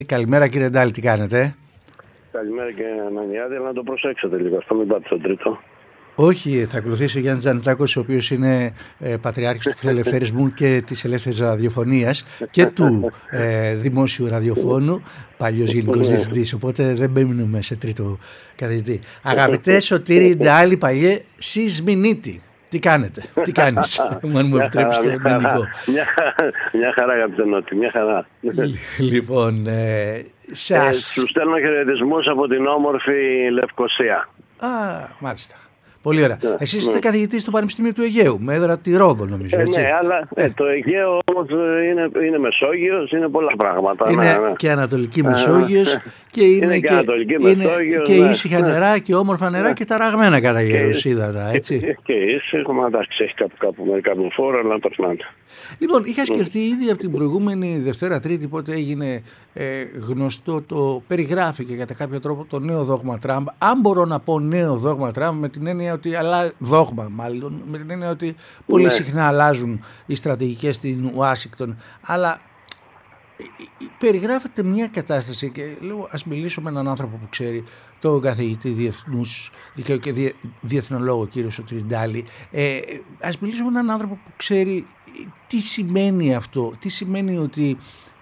Καλημέρα κύριε Ντάλη, τι κάνετε? Καλημέρα κύριε Ανανιάδη, αλλά να το προσέξετε λίγο, αυτό μην πάτε στον τρίτο. Όχι, θα ακολουθήσει ο Γιάννης Τζανετάκος, ο οποίος είναι πατριάρχης του φιλελευθερισμού και της ελεύθερης ραδιοφωνίας και του δημόσιου ραδιοφώνου, παλιός γενικός διευθυντής, οπότε δεν μπαίνουμε σε τρίτο καθηγητή. Αγαπητέ Σωτήρη Ντάλη, παλιέ Σισμινίτη. Τι κάνετε, τι κάνεις, αν μου επιτρέψεις το ελληνικό. Μια χαρά αγαπητέ Νότι, μια χαρά. Λοιπόν, σου στέλνω χαιρετισμούς από την όμορφη Λευκοσία. Μάλιστα. Πολύ ωραία. Εσείς είστε καθηγητής στο Πανεπιστήμιο του Αιγαίου, με έδρα τη Ρόδο νομίζω, έτσι. Ναι, αλλά το Αιγαίο όμως είναι Μεσόγειος, είναι πολλά πράγματα. Είναι και Ανατολική Μεσόγειος και είναι και ήσυχα νερά και όμορφα νερά και ταραγμένα κατά γέρος ύδατα, έτσι. Και ήσυχα, εντάξει, έχει κάπου μερικά φόρα, αλλά περνάτε. Λοιπόν, είχα σκεφτεί ήδη από την προηγούμενη Δευτέρα Τρίτη, πότε έγινε γνωστό, το περιγράφηκε κατά κάποιο τρόπο το νέο δόγμα Τραμπ. Αν μπορώ να πω νέο δόγμα Τραμπ, με την έννοια ότι δόγμα μάλλον, με την έννοια ότι πολύ συχνά αλλάζουν οι στρατηγικές στην Ουάσιγκτον, αλλά περιγράφεται μια κατάσταση και λέω ας μιλήσω με έναν άνθρωπο που ξέρει, τον καθηγητή διεθνούς δικαίου και διεθνολόγο κύριο Σωτήρη Ντάλη. Ας μιλήσω με έναν άνθρωπο που ξέρει τι σημαίνει αυτό, τι σημαίνει ότι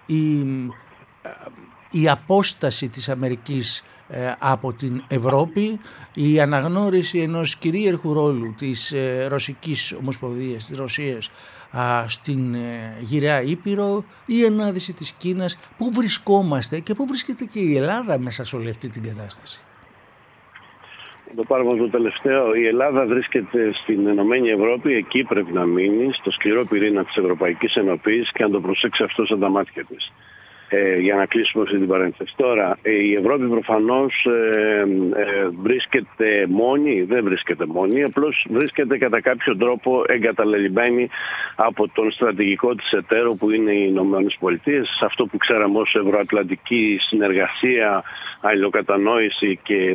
η απόσταση της Αμερικής από την Ευρώπη, η αναγνώριση ενός κυρίαρχου ρόλου της Ρωσικής Ομοσπονδίας, της Ρωσίας στην γυραιά Ήπειρο, η ανάδυση της Κίνας. Πού βρισκόμαστε και πού βρίσκεται και η Ελλάδα μέσα σε όλη αυτή την κατάσταση? Το πάρουμε το τελευταίο. Η Ελλάδα βρίσκεται στην Ενωμένη Ευρώπη, εκεί πρέπει να μείνει, στο σκληρό πυρήνα της Ευρωπαϊκής Ενοποίησης και να το προσέξει αυτό σαν τα μάτια της. Για να κλείσουμε αυτή την παρένθεση. Τώρα, η Ευρώπη προφανώς βρίσκεται μόνη, δεν βρίσκεται μόνη, απλώς βρίσκεται κατά κάποιο τρόπο εγκαταλελειμμένη από τον στρατηγικό της εταίρο που είναι οι Ηνωμένες Πολιτείες, αυτό που ξέραμε ως ευρωατλαντική συνεργασία, αλληλοκατανόηση και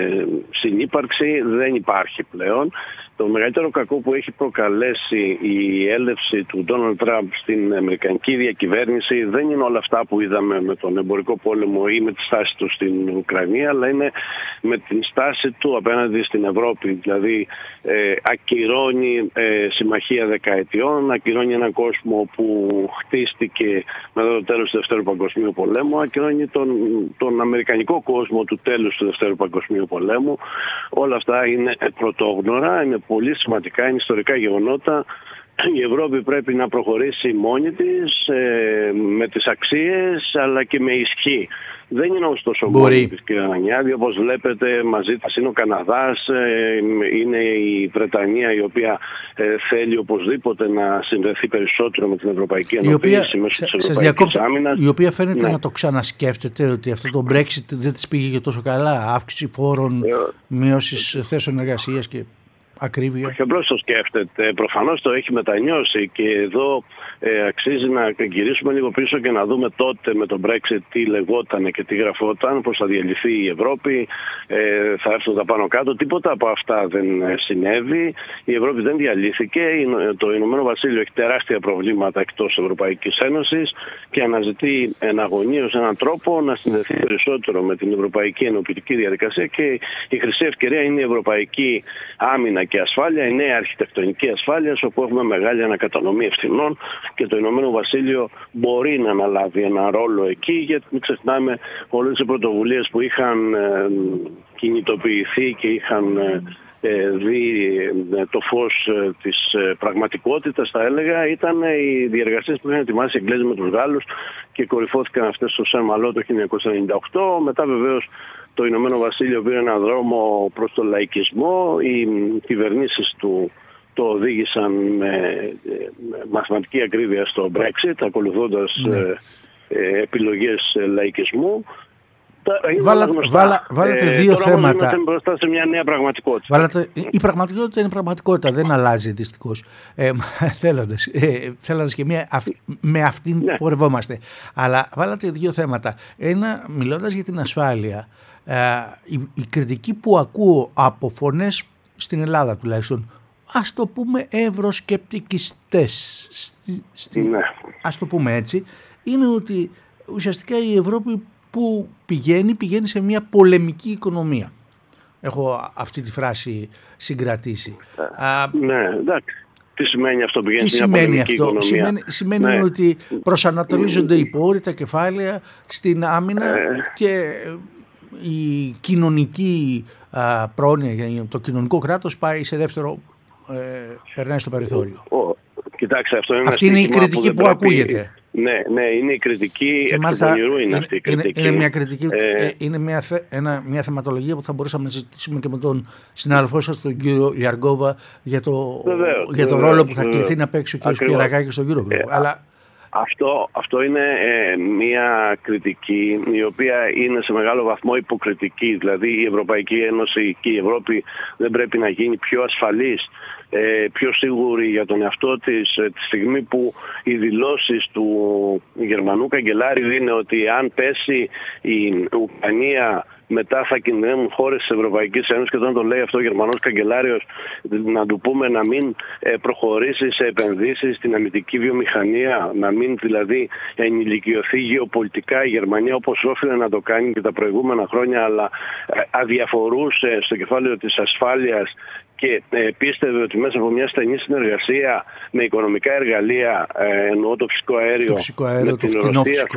συνύπαρξη δεν υπάρχει πλέον. Το μεγαλύτερο κακό που έχει προκαλέσει η έλευση του Ντόναλντ Τραμπ στην αμερικανική διακυβέρνηση δεν είναι όλα αυτά που είδαμε με τον εμπορικό πόλεμο ή με τη στάση του στην Ουκρανία, αλλά είναι με την στάση του απέναντι στην Ευρώπη. Δηλαδή ακυρώνει συμμαχία δεκαετιών, ακυρώνει έναν κόσμο που χτίστηκε μετά το τέλος του Δευτέρου Παγκοσμίου Πολέμου, ακυρώνει τον αμερικανικό κόσμο του τέλους του Δευτέρου Παγκοσμίου Πολέμου. Όλα αυτά είναι πρωτόγνωρα, είναι πολύ σημαντικά, είναι ιστορικά γεγονότα. Η Ευρώπη πρέπει να προχωρήσει μόνη της, με τις αξίες αλλά και με ισχύ. Δεν είναι ωστόσο μόνη της, κύριε Ανανιάδη. Όπως βλέπετε, μαζί της είναι ο Καναδάς, είναι η Βρετανία, η οποία θέλει οπωσδήποτε να συνδεθεί περισσότερο με την Ευρωπαϊκή Ενοποίηση μέσω της Ευρωπαϊκής Άμυνας. Η οποία φαίνεται να το ξανασκέφτεται, ότι αυτό το Brexit δεν της πήγε και τόσο καλά. Αύξηση φόρων, μείωσης θέσεων εργασίας και ακρίβεια. Όχι απλώς το σκέφτεται, προφανώς το έχει μετανιώσει και εδώ αξίζει να γυρίσουμε λίγο πίσω και να δούμε τότε με τον Brexit τι λεγόταν και τι γραφόταν, πώς θα διαλυθεί η Ευρώπη, θα έρθουν τα πάνω κάτω. Τίποτα από αυτά δεν συνέβη. Η Ευρώπη δεν διαλύθηκε. Το Ηνωμένο Βασίλειο έχει τεράστια προβλήματα εκτός Ευρωπαϊκής Ένωσης και αναζητεί εναγωνίως έναν τρόπο να συνδεθεί περισσότερο με την Ευρωπαϊκή Ενοποιητική Διαδικασία και η χρυσή ευκαιρία είναι η Ευρωπαϊκή Άμυνα και ασφάλεια, η νέα αρχιτεκτονική ασφάλεια, όπου έχουμε μεγάλη ανακατανομή ευθυνών και το Ηνωμένο Βασίλειο μπορεί να αναλάβει ένα ρόλο εκεί, γιατί μην ξεχνάμε όλες τις πρωτοβουλίες που είχαν κινητοποιηθεί και είχαν δει το φως της πραγματικότητας, θα έλεγα, ήταν οι διεργασίες που είχαν ετοιμάσει οι Εγγλέζοι με τους Γάλλους και κορυφώθηκαν αυτές στο Σεν Μαλό το 1998. Μετά βεβαίως το Ηνωμένο Βασίλειο πήρε έναν δρόμο προς τον λαϊκισμό. Οι κυβερνήσεις του το οδήγησαν με μαθηματική ακρίβεια στο Brexit, ακολουθώντας επιλογές λαϊκισμού. Βάλατε δύο θέματα. Τώρα μπροστά σε μια νέα πραγματικότητα. Η πραγματικότητα είναι πραγματικότητα, δεν αλλάζει δυστυχώς. Θέλοντας και με αυτήν πορευόμαστε. Αλλά βάλατε δύο θέματα. Ένα, μιλώντας για την ασφάλεια, η κριτική που ακούω από φωνές στην Ελλάδα τουλάχιστον, ας το πούμε ευρωσκεπτικιστές, ας το πούμε έτσι, είναι ότι ουσιαστικά η Ευρώπη που πηγαίνει σε μια πολεμική οικονομία. Έχω αυτή τη φράση συγκρατήσει. Ναι, εντάξει. Τι σημαίνει αυτό, πηγαίνει σε μια πολεμική οικονομία? Σημαίνει ότι προσανατολίζονται οι πόροι, τα κεφάλαια στην άμυνα και η κοινωνική πρόνοια, το κοινωνικό κράτος πάει σε δεύτερο, περνάει στο περιθώριο. Κοιτάξτε, αυτό είναι αυτή είναι η κριτική που ακούγεται. Ναι, είναι η κριτική εκ του πονηρού, είναι αυτή η κριτική. Είναι μια κριτική, είναι μια θεματολογία που θα μπορούσαμε να συζητήσουμε και με τον συνάδελφό σας, τον κύριο Λιαργκόβα, για το ρόλο που θα κληθεί να παίξει ο κ. Σπυρακάκης στο Eurogroup. Αλλά αυτό είναι μια κριτική η οποία είναι σε μεγάλο βαθμό υποκριτική. Δηλαδή η Ευρωπαϊκή Ένωση και η Ευρώπη δεν πρέπει να γίνει πιο ασφαλής, πιο σίγουρη για τον εαυτό της, τη στιγμή που οι δηλώσεις του Γερμανού καγκελάριου είναι ότι αν πέσει η Ουκρανία μετά θα κινδυνεύουν χώρες της Ευρωπαϊκής Ένωσης, και όταν το λέει αυτό ο Γερμανός καγκελάριος, να του πούμε να μην προχωρήσει σε επενδύσεις στην αμυντική βιομηχανία, να μην δηλαδή ενηλικιωθεί γεωπολιτικά η Γερμανία όπως όφιλε να το κάνει και τα προηγούμενα χρόνια, αλλά αδιαφορούσε στο κεφάλαιο της ασφάλειας και πίστευε ότι μέσα από μια στενή συνεργασία με οικονομικά εργαλεία, εννοώ το φυσικό αέριο, με την Ρωσία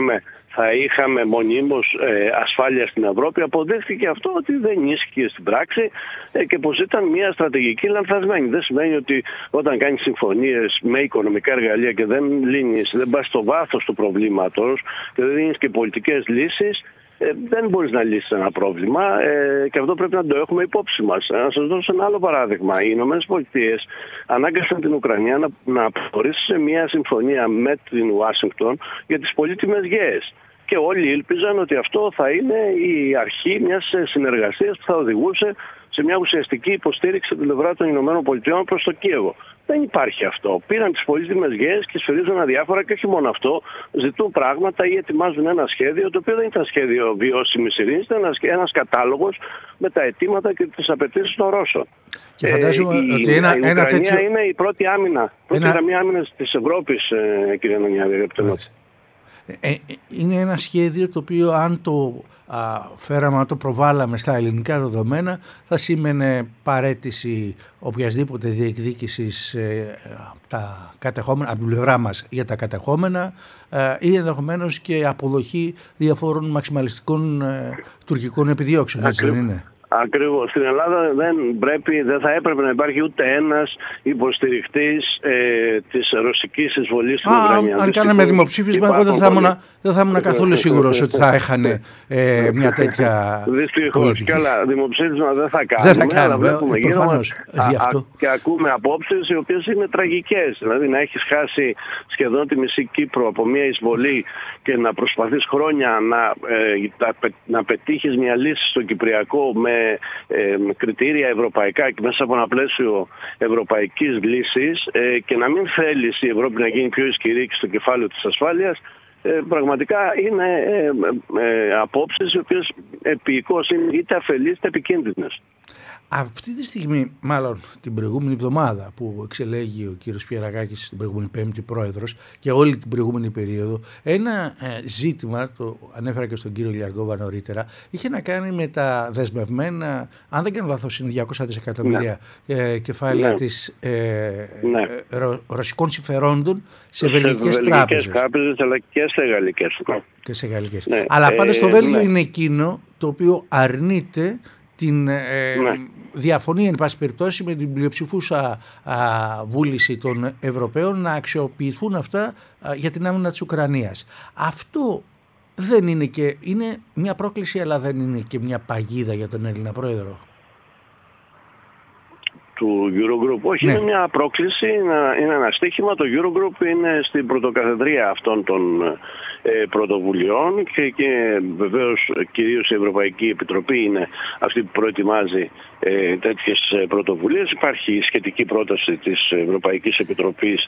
θα είχαμε μονίμως ασφάλεια στην Ευρώπη. Αποδείχθηκε αυτό ότι δεν ίσχυε στην πράξη και πως ήταν μια στρατηγική λανθασμένη. Δεν σημαίνει ότι όταν κάνεις συμφωνίες με οικονομικά εργαλεία και δεν πας στο βάθος του προβλήματος και δεν δίνεις και πολιτικές λύσεις, δεν μπορείς να λύσεις ένα πρόβλημα και αυτό πρέπει να το έχουμε υπόψη μας. Να σας δώσω ένα άλλο παράδειγμα. Οι Ηνωμένες Πολιτείες ανάγκασαν την Ουκρανία να προχωρήσει σε μια συμφωνία με την Ουάσιγκτον για τις πολύτιμες γέες. Και όλοι ήλπιζαν ότι αυτό θα είναι η αρχή μιας συνεργασίας που θα οδηγούσε σε μια ουσιαστική υποστήριξη από την πλευρά των Ηνωμένων Πολιτειών προς το Κίεβο. Δεν υπάρχει αυτό. Πήραν τις πολύτιμες γέες και σφυρίζουν αδιάφορα, και όχι μόνο αυτό, ζητούν πράγματα ή ετοιμάζουν ένα σχέδιο, το οποίο δεν ήταν σχέδιο βιώσιμης ειρήνης, ήταν ένας κατάλογος με τα αιτήματα και τις απαιτήσεις των Ρώσων. Και φαντάζομαι ότι η Ουκρανία είναι η πρώτη άμυνα, πρώτη γραμμή άμυνας της Ευρώπης, κύριε Νονιάδη. Είναι ένα σχέδιο το οποίο αν το φέραμε, αν το προβάλαμε στα ελληνικά δεδομένα, θα σήμαινε παραίτηση οποιασδήποτε διεκδίκησης από την πλευρά μας για τα κατεχόμενα ή ενδεχομένως και αποδοχή διαφόρων μαξιμαλιστικών τουρκικών επιδιώξεων. Έτσι δεν είναι? Ακριβώς. Στην Ελλάδα δεν θα έπρεπε να υπάρχει ούτε ένας υποστηρικτής της ρωσικής εισβολής στην Ουκρανία. Αν κάναμε δημοψήφισμα, εγώ δεν θα ήμουν καθόλου σίγουρος ότι θα έχανε μια τέτοια. Δυστυχώς. Καλά, δημοψήφισμα δεν θα κάνουμε. Αλλά βλέπουμε γύρω μας και ακούμε απόψεις οι οποίες είναι τραγικές. Δηλαδή να έχεις χάσει σχεδόν τη μισή Κύπρο από μια εισβολή και να προσπαθείς χρόνια να πετύχεις μια λύση στο Κυπριακό με κριτήρια ευρωπαϊκά και μέσα από ένα πλαίσιο ευρωπαϊκής λύσης και να μην θέλεις η Ευρώπη να γίνει πιο ισχυρή και στο κεφάλαιο της ασφάλειας, πραγματικά είναι απόψεις οι οποίες επικώς είναι είτε αφελείς είτε επικίνδυνες. Αυτή τη στιγμή, μάλλον την προηγούμενη εβδομάδα που εξελέγει ο κύριος Σπυρακάκης, την προηγούμενη Πέμπτη πρόεδρος, και όλη την προηγούμενη περίοδο, ένα ζήτημα, το ανέφερα και στον κύριο Λιαργκόβα νωρίτερα, είχε να κάνει με τα δεσμευμένα, αν δεν κάνω λάθος, είναι 200 δισεκατομμύρια κεφάλαια της ρωσικών συμφερόντων σε βελγικές τράπεζες. Αλλά και σε γαλλικές. Και σε γαλλικές. Αλλά πάντα στο Βέλγιο είναι εκείνο το οποίο αρνείται την διαφωνία, εν πάση περιπτώσει, με την πλειοψηφούσα βούληση των Ευρωπαίων να αξιοποιηθούν αυτά για την άμυνα της Ουκρανίας. Αυτό δεν είναι και είναι μια πρόκληση, αλλά δεν είναι και μια παγίδα για τον Έλληνα Πρόεδρο του Eurogroup? Όχι, είναι μια πρόκληση, είναι ένα στίχημα. Το Eurogroup είναι στην πρωτοκαθεδρία αυτών των πρωτοβουλειών και βεβαίως κυρίως η Ευρωπαϊκή Επιτροπή είναι αυτή που προετοιμάζει τέτοιες πρωτοβουλίες. Υπάρχει σχετική πρόταση της Ευρωπαϊκής Επιτροπής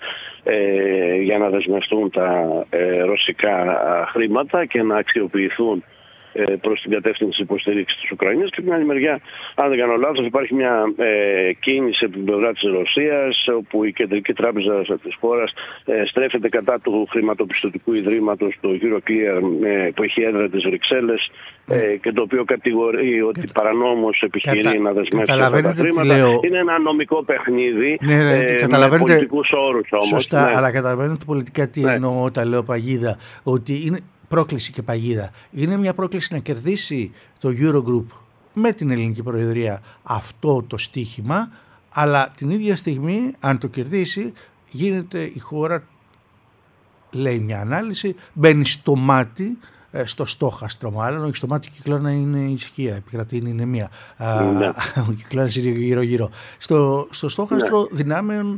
για να δεσμευτούν τα ρωσικά χρήματα και να αξιοποιηθούν προς την κατεύθυνση υποστήριξης της Ουκρανίας, και από την άλλη μεριά, αν δεν κάνω λάθος, υπάρχει μια κίνηση από την πλευρά της Ρωσίας, όπου η Κεντρική Τράπεζα της χώρας στρέφεται κατά του χρηματοπιστωτικού ιδρύματος, το Euroclear, που έχει έδρα της Βρυξέλλες, και το οποίο κατηγορεί ότι παρανόμως επιχειρεί να δεσμεύσει αυτά τα χρήματα. Είναι ένα νομικό παιχνίδι, με πολιτικούς όρους όμως. Σωστά, αλλά καταλαβαίνετε πολιτικά τι εννοώ όταν λέω παγίδα, ότι είναι πρόκληση και παγίδα. Είναι μια πρόκληση να κερδίσει το Eurogroup με την ελληνική προεδρία αυτό το στίχημα, αλλά την ίδια στιγμή, αν το κερδίσει, γίνεται η χώρα, λέει μια ανάλυση, μπαίνει στο μάτι, στο στόχαστρο μάλλον, όχι στο μάτι, κυκλώνα είναι ησυχία, επικρατεί είναι ηνεμία, κυκλώνα γύρω-γύρω. Στο στόχαστρο δυνάμεων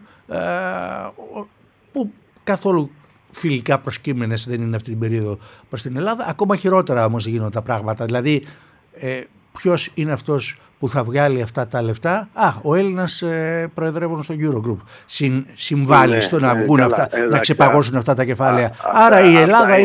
που καθόλου φιλικά προσκύμενες δεν είναι αυτή την περίοδο προς την Ελλάδα. Ακόμα χειρότερα όμως γίνονται τα πράγματα. Δηλαδή, ποιος είναι αυτός που θα βγάλει αυτά τα λεφτά? Ο Έλληνας προεδρεύων στο Eurogroup συμβάλλει στο να βγουν αυτά, να ξεπαγώσουν αυτά τα κεφάλαια. Άρα η Ελλάδα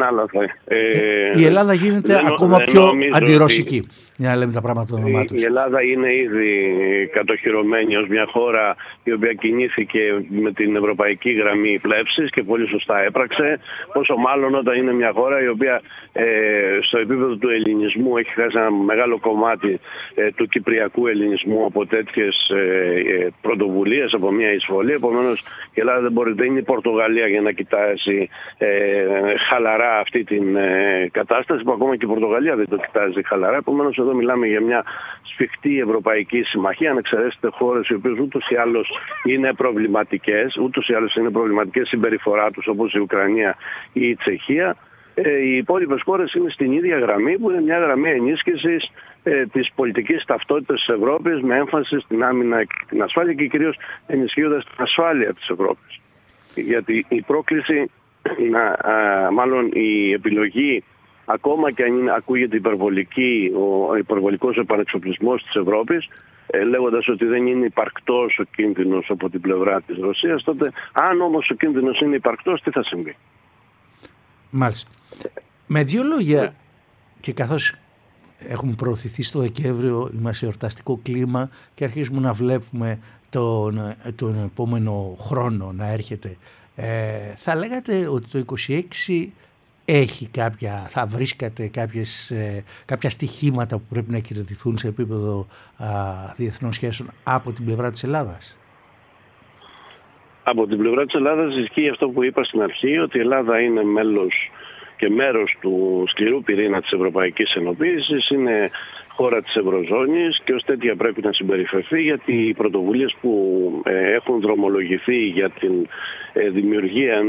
η Ελλάδα γίνεται ακόμα πιο αντιρωσική. Για να λέμε τα πράγματα το όνομά τους. Η Ελλάδα είναι ήδη κατοχυρωμένη ως μια χώρα η οποία κινήθηκε με την ευρωπαϊκή γραμμή πλεύσης και πολύ σωστά έπραξε. Πόσο μάλλον όταν είναι μια χώρα η οποία στο επίπεδο του ελληνισμού έχει χάσει ένα μεγάλο κομμάτι του κυπριακού ελληνισμού από τέτοιες πρωτοβουλίες, από μια εισβολή. Επομένως η Ελλάδα δεν είναι η Πορτογαλία για να κοιτάζει χαλαρά αυτή την κατάσταση, που ακόμα και η Πορτογαλία δεν το κοιτάζει χαλαρά. Επομένως εδώ μιλάμε για μια σφιχτή ευρωπαϊκή συμμαχία. Αν εξαιρέσετε χώρες οι οποίες ούτως ή άλλως είναι προβληματικές, συμπεριφορά τους, όπως η Ουκρανία ή η Τσεχία, οι υπόλοιπες χώρες είναι στην ίδια γραμμή, που είναι μια γραμμή ενίσχυσης της πολιτικής ταυτότητας της Ευρώπης, με έμφαση στην άμυνα και την ασφάλεια, και κυρίως ενισχύοντας την ασφάλεια της Ευρώπης. Γιατί η πρόκληση, μάλλον η επιλογή, ακόμα και αν ακούγεται ο υπερβολικός επανεξοπλισμός της Ευρώπης, λέγοντας ότι δεν είναι υπαρκτός ο κίνδυνος από την πλευρά της Ρωσίας, τότε αν όμως ο κίνδυνος είναι υπαρκτός, τι θα συμβεί? Μάλιστα. Με δύο λόγια, και καθώς έχουμε προωθηθεί στο Δεκέμβριο, είμαστε σε εορταστικό κλίμα και αρχίζουμε να βλέπουμε τον επόμενο χρόνο να έρχεται, θα λέγατε ότι το 26 έχει θα βρίσκατε κάποια στοιχήματα που πρέπει να κερδιθούν σε επίπεδο διεθνών σχέσεων από την πλευρά της Ελλάδας? Από την πλευρά της Ελλάδας ισχύει αυτό που είπα στην αρχή, ότι η Ελλάδα είναι μέλος και μέρος του σκληρού πυρήνα της Ευρωπαϊκής Ενοποίησης, είναι χώρα της Ευρωζώνης και ως τέτοια πρέπει να συμπεριφερθεί, γιατί οι πρωτοβουλίες που έχουν δρομολογηθεί για την δημιουργία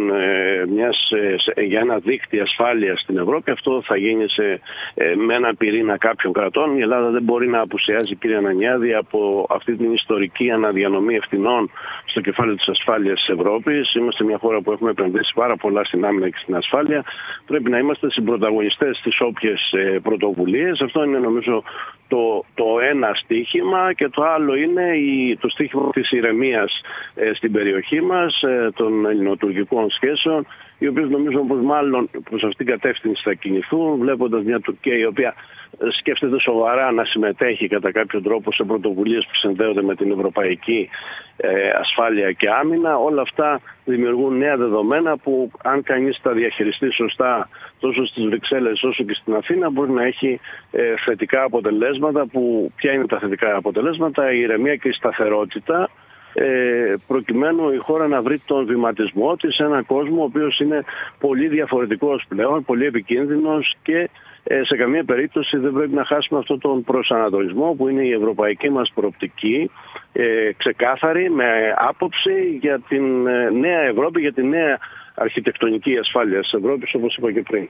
για ένα δίκτυο ασφάλειας στην Ευρώπη, αυτό θα γίνει με ένα πυρήνα κάποιων κρατών. Η Ελλάδα δεν μπορεί να απουσιάζει, κύριε Ανανιάδη, από αυτή την ιστορική αναδιανομή ευθυνών στο κεφάλαιο της ασφάλειας της Ευρώπης. Είμαστε μια χώρα που έχουμε επενδύσει πάρα πολλά στην άμυνα και στην ασφάλεια. Πρέπει να είμαστε συμπρωταγωνιστές στις όποιες πρωτοβουλίες. Αυτό είναι, νομίζω, το ένα στίχημα, και το άλλο είναι το στίχημα της ηρεμίας στην περιοχή μας, των ελληνοτουρκικών σχέσεων, οι οποίες νομίζω πως μάλλον προς αυτήν την κατεύθυνση θα κινηθούν, βλέποντας μια Τουρκία η οποία σκέφτεται σοβαρά να συμμετέχει κατά κάποιο τρόπο σε πρωτοβουλίες που συνδέονται με την ευρωπαϊκή ασφάλεια και άμυνα. Όλα αυτά δημιουργούν νέα δεδομένα που, αν κανείς τα διαχειριστεί σωστά τόσο στις Βρυξέλλες όσο και στην Αθήνα, μπορεί να έχει θετικά αποτελέσματα. Ποια είναι τα θετικά αποτελέσματα? Η ηρεμία και η σταθερότητα, προκειμένου η χώρα να βρει τον βηματισμό της σε έναν κόσμο ο οποίος είναι πολύ διαφορετικός πλέον, πολύ επικίνδυνος, και σε καμία περίπτωση δεν πρέπει να χάσουμε αυτόν τον προσανατολισμό που είναι η ευρωπαϊκή μας προοπτική, ξεκάθαρη, με άποψη για την νέα Ευρώπη, για την νέα αρχιτεκτονική ασφάλεια της Ευρώπης, όπως είπα και πριν.